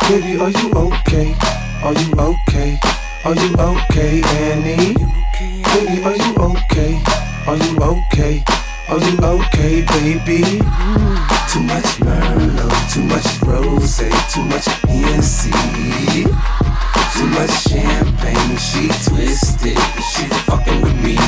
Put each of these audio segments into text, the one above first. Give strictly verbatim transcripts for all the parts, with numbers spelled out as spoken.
Baby, are you okay? Are you okay? Are you okay, Annie? Baby, are you okay? Are you okay? Are you okay, baby? Too much Merlot, too much Rosé, too much Hennessy, too much champagne. She twisted, she fucking with me.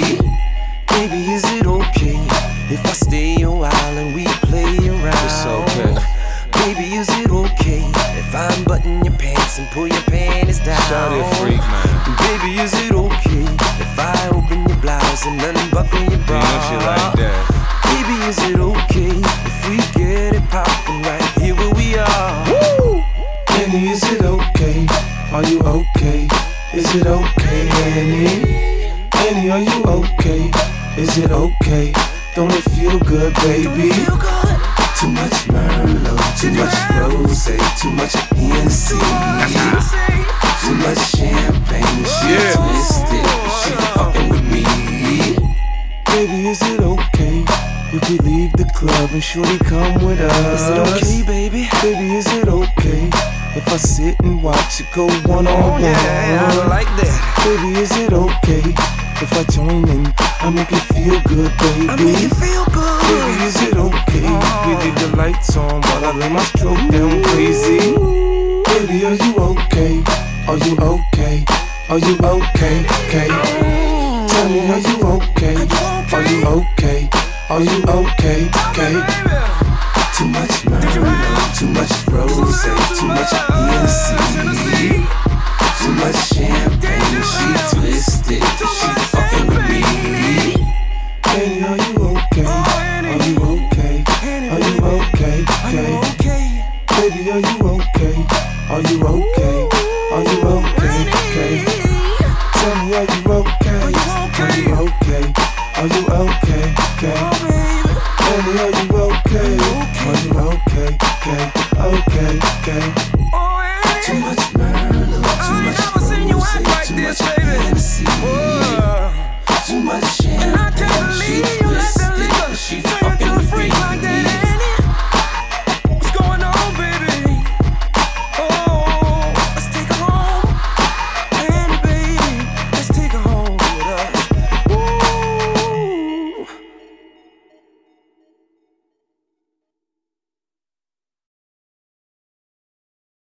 Baby, is it okay if I stay a while and we play around? It's okay. Baby, is it okay if I unbutton your pants and pull your panties down? Shawty a freak, man. Baby, is it okay if I open your blouse and unbuckle your bra? You know she like that. Baby, is it okay if we get it poppin' right here where we are? Woo! Annie, is it okay? Are you okay? Is it okay, Annie? Annie, are you okay? Is it okay? Don't it feel good, baby? Feel good? Too much Merlot, too much Rosé, too much Hennessy, too much champagne. She Yeah. twisted, she fucking with me. Baby, is it okay if we leave the club and shorty come with us? Is it okay, baby? Baby, is it okay if I sit and watch it go one on Oh one? yeah, I like that. Baby, is it okay if I join in? I make you feel good, baby. I make you feel good. Baby, is it okay if we leave the lights on while I let my stroke down crazy? Baby, are you okay? Are you okay? Are you okay? Okay. Tell me, are you okay? Are you okay? Are you okay? Okay. Too much Merlot, too much Rosé, too much Hennessy, too much champagne. She twisted, she fucking with me. Baby, are you okay? Are you okay? Are you okay? Okay. Baby, are you okay? Are you okay? Are you okay? Okay. Tell me, are you okay? Are you okay? Are you okay? Okay.